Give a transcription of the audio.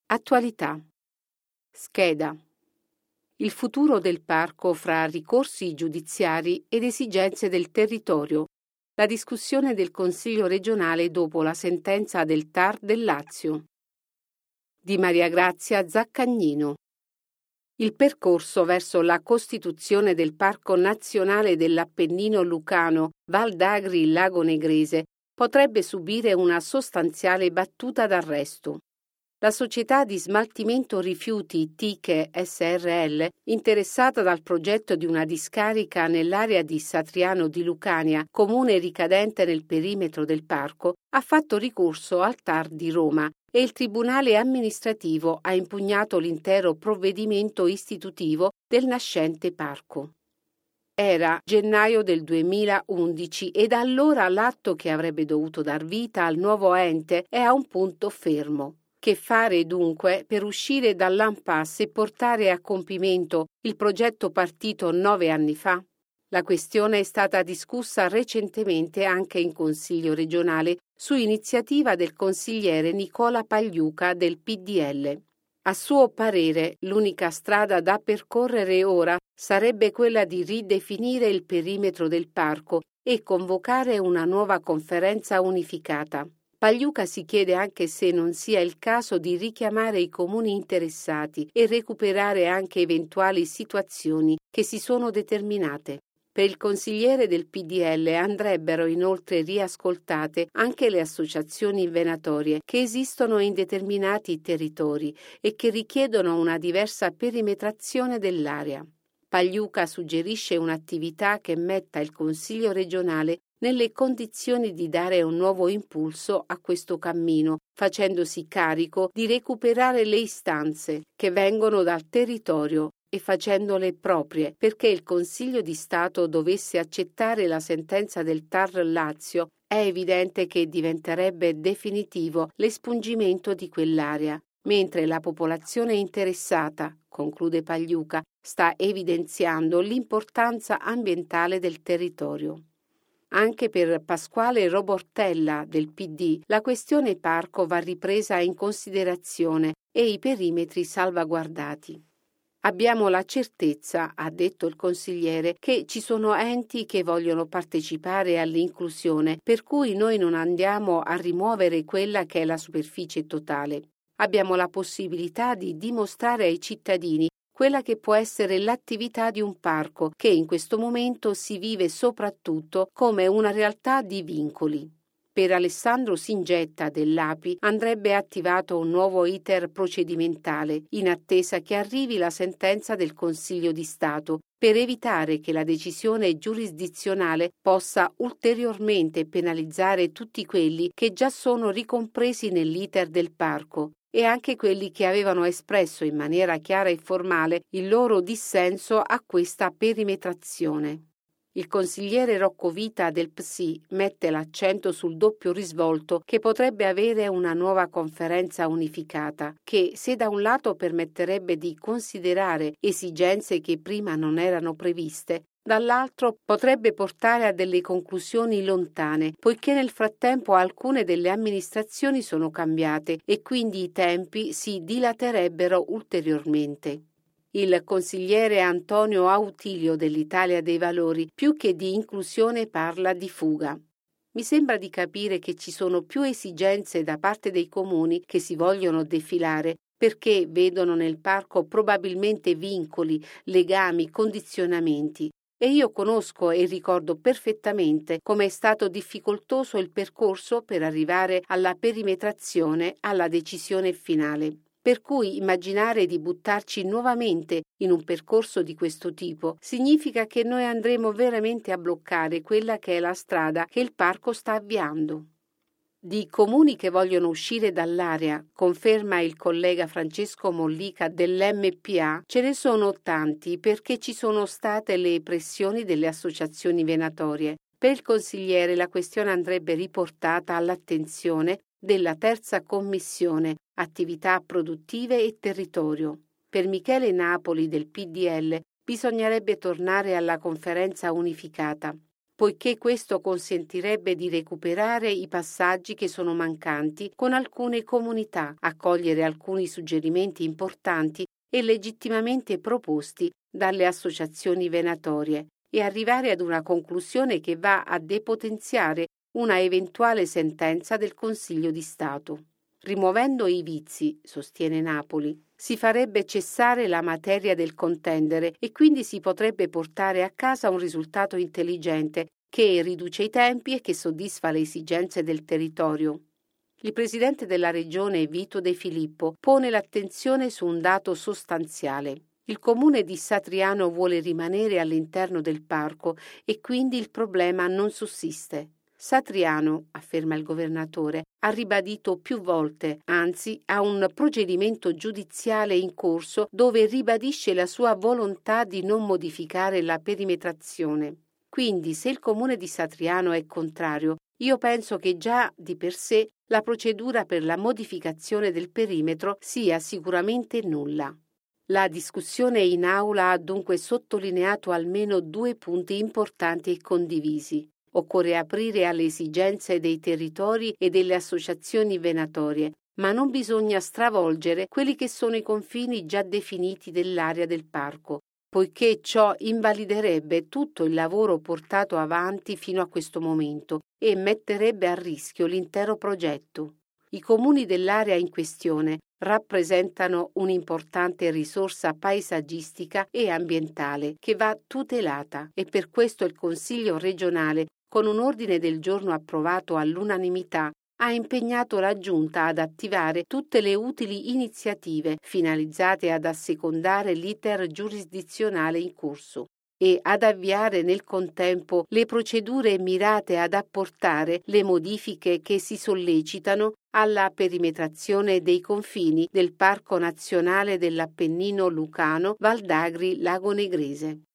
Attualità. Scheda. Il futuro del parco fra ricorsi giudiziari ed esigenze del territorio. La discussione del Consiglio regionale dopo la sentenza del TAR del Lazio. Di Maria Grazia Zaccagnino. Il percorso verso la costituzione del Parco Nazionale dell'Appennino Lucano, Val d'Agri-Lago Negrese, potrebbe subire una sostanziale battuta d'arresto. La società di smaltimento rifiuti Tiche Srl, interessata dal progetto di una discarica nell'area di Satriano di Lucania, comune ricadente nel perimetro del parco, ha fatto ricorso al TAR di Roma e il Tribunale amministrativo ha impugnato l'intero provvedimento istitutivo del nascente parco. Era gennaio del 2011 e da allora l'atto che avrebbe dovuto dar vita al nuovo ente è a un punto fermo. Che fare dunque per uscire dall'impasse e portare a compimento il progetto partito 9 anni fa? La questione è stata discussa recentemente anche in Consiglio regionale su iniziativa del consigliere Nicola Pagliuca del PDL. A suo parere, l'unica strada da percorrere ora sarebbe quella di ridefinire il perimetro del parco e convocare una nuova conferenza unificata. Pagliuca si chiede anche se non sia il caso di richiamare i comuni interessati e recuperare anche eventuali situazioni che si sono determinate. Per il consigliere del PDL andrebbero inoltre riascoltate anche le associazioni venatorie che esistono in determinati territori e che richiedono una diversa perimetrazione dell'area. Pagliuca suggerisce un'attività che metta il Consiglio regionale nelle condizioni di dare un nuovo impulso a questo cammino, facendosi carico di recuperare le istanze che vengono dal territorio e facendole proprie, perché il Consiglio di Stato dovesse accettare la sentenza del TAR Lazio, è evidente che diventerebbe definitivo l'espungimento di quell'area, mentre la popolazione interessata, conclude Pagliuca, sta evidenziando l'importanza ambientale del territorio. Anche per Pasquale Robortella del PD la questione parco va ripresa in considerazione e i perimetri salvaguardati. Abbiamo la certezza, ha detto il consigliere, che ci sono enti che vogliono partecipare all'inclusione, per cui noi non andiamo a rimuovere quella che è la superficie totale. Abbiamo la possibilità di dimostrare ai cittadini quella che può essere l'attività di un parco che in questo momento si vive soprattutto come una realtà di vincoli. Per Alessandro Singetta dell'API andrebbe attivato un nuovo iter procedimentale in attesa che arrivi la sentenza del Consiglio di Stato per evitare che la decisione giurisdizionale possa ulteriormente penalizzare tutti quelli che già sono ricompresi nell'iter del parco e anche quelli che avevano espresso in maniera chiara e formale il loro dissenso a questa perimetrazione. Il consigliere Roccovita del PSI mette l'accento sul doppio risvolto che potrebbe avere una nuova conferenza unificata, che se da un lato permetterebbe di considerare esigenze che prima non erano previste, dall'altro potrebbe portare a delle conclusioni lontane, poiché nel frattempo alcune delle amministrazioni sono cambiate e quindi i tempi si dilaterebbero ulteriormente. Il consigliere Antonio Autilio dell'Italia dei Valori, più che di inclusione, parla di fuga. Mi sembra di capire che ci sono più esigenze da parte dei comuni che si vogliono defilare, perché vedono nel parco probabilmente vincoli, legami, condizionamenti. E io conosco e ricordo perfettamente come è stato difficoltoso il percorso per arrivare alla perimetrazione, alla decisione finale. Per cui immaginare di buttarci nuovamente in un percorso di questo tipo significa che noi andremo veramente a bloccare quella che è la strada che il parco sta avviando. Di comuni che vogliono uscire dall'area, conferma il collega Francesco Mollica dell'MPA, ce ne sono tanti perché ci sono state le pressioni delle associazioni venatorie. Per il consigliere la questione andrebbe riportata all'attenzione della terza commissione, attività produttive e territorio. Per Michele Napoli del PDL bisognerebbe tornare alla conferenza unificata. poiché questo consentirebbe di recuperare i passaggi che sono mancanti con alcune comunità, accogliere alcuni suggerimenti importanti e legittimamente proposti dalle associazioni venatorie e arrivare ad una conclusione che va a depotenziare una eventuale sentenza del Consiglio di Stato. Rimuovendo i vizi, sostiene Napoli, si farebbe cessare la materia del contendere e quindi si potrebbe portare a casa un risultato intelligente che riduce i tempi e che soddisfa le esigenze del territorio. Il presidente della regione Vito De Filippo pone l'attenzione su un dato sostanziale. Il comune di Satriano vuole rimanere all'interno del parco e quindi il problema non sussiste. Satriano, afferma il governatore, ha ribadito più volte, anzi ha un procedimento giudiziale in corso dove ribadisce la sua volontà di non modificare la perimetrazione. Quindi se il comune di Satriano è contrario, io penso che già di per sé la procedura per la modificazione del perimetro sia sicuramente nulla. La discussione in aula ha dunque sottolineato almeno 2 punti importanti e condivisi. Occorre aprire alle esigenze dei territori e delle associazioni venatorie, ma non bisogna stravolgere quelli che sono i confini già definiti dell'area del parco, poiché ciò invaliderebbe tutto il lavoro portato avanti fino a questo momento e metterebbe a rischio l'intero progetto. I comuni dell'area in questione rappresentano un'importante risorsa paesaggistica e ambientale che va tutelata e per questo il Consiglio regionale, con un ordine del giorno approvato all'unanimità, ha impegnato la Giunta ad attivare tutte le utili iniziative finalizzate ad assecondare l'iter giurisdizionale in corso e ad avviare nel contempo le procedure mirate ad apportare le modifiche che si sollecitano alla perimetrazione dei confini del Parco Nazionale dell'Appennino Lucano Val d'Agri Lago Negrese.